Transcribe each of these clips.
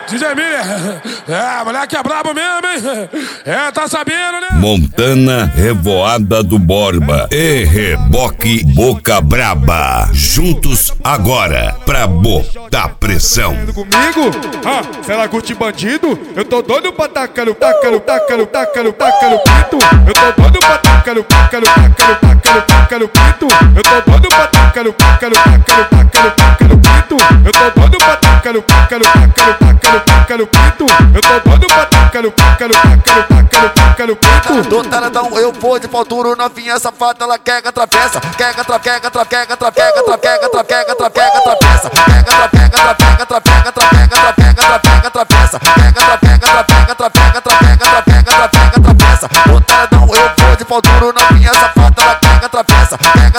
DJ Miller, moleque é brabo mesmo, hein? Tá sabendo, né? Montana, Revoada do Borba e Reboque Boca Braba. Juntos agora pra botar pressão. Comigo? Se ela curte bandido, eu tô doido pra tacar no pito. Eu tô doido pra tacar no pito. Eu tô doido pra tacar no pito. Eu tô doido pra tacar no pito. Taradão, eu vou de pau duro, novinha safada, ela quer atravessa. Taradão, eu vou de pau duro, novinha safada, ela quer atravessa.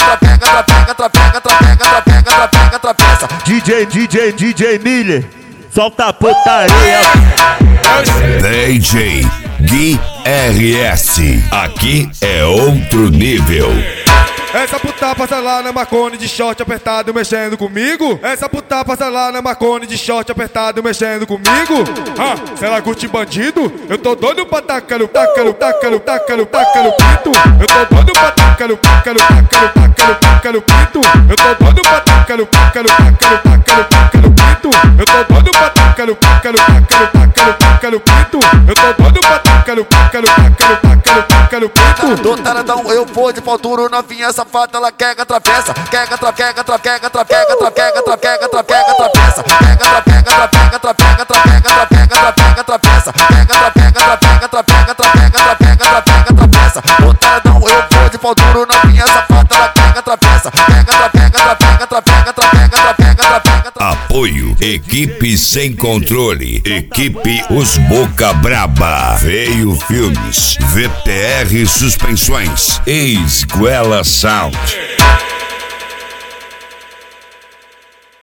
DJ Miller, solta a putaria. DJ Gui RS, aqui é outro nível. Essa puta passa lá na Marconi de short apertado mexendo comigo. Essa puta passa lá na Marconi de short apertado mexendo comigo. Se ela curte bandido, eu tô doido pra tacar no pito. Eu tô doido pra tacar no pito. Eu tô doido pra tacar no pito. Eu tô doido pra tacar no pito. Taradão, eu vou de pau duro, novinha safada, ela quer atravessa. Taradão, eu vou de pau duro, novinha safada, ela quer atravessa. Apoio, equipe sem controle, equipe Os Boca Braba, Veio Filmes, VTR Suspensões e Esguela Sound.